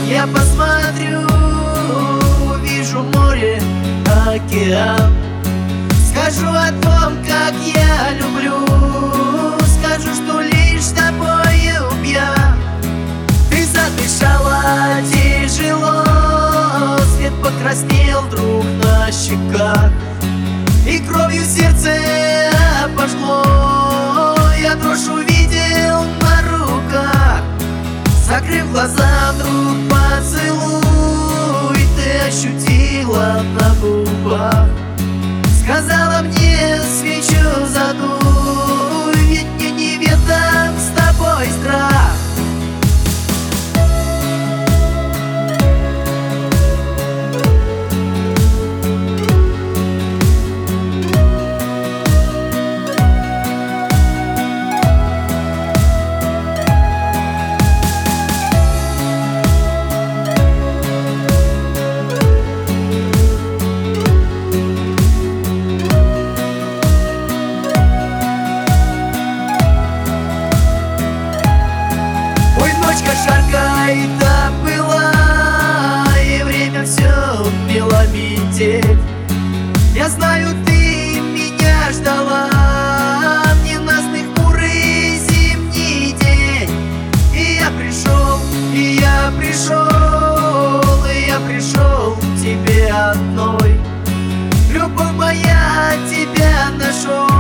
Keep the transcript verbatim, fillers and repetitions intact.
Я посмотрю, увижу море, океан. Скажу о том, как я люблю, скажу, что лишь с тобою пьян. Ты задышала тяжело, свет покраснел вдруг на щеках, и кровью сердце обожгло. Я дрожь увидел на руках, закрыв глаза, вдруг поцелуй ты ощутила на губах. Сказала мне: свечу задуй, ведь мне неведом с тобой страх. Ночка жаркой да была, и время все мело метель. Я знаю, ты меня ждала в ненастный хмурый зимний день. И я пришел, и я пришел, и я пришел к тебе одной. Любовь моя, тебя нашел.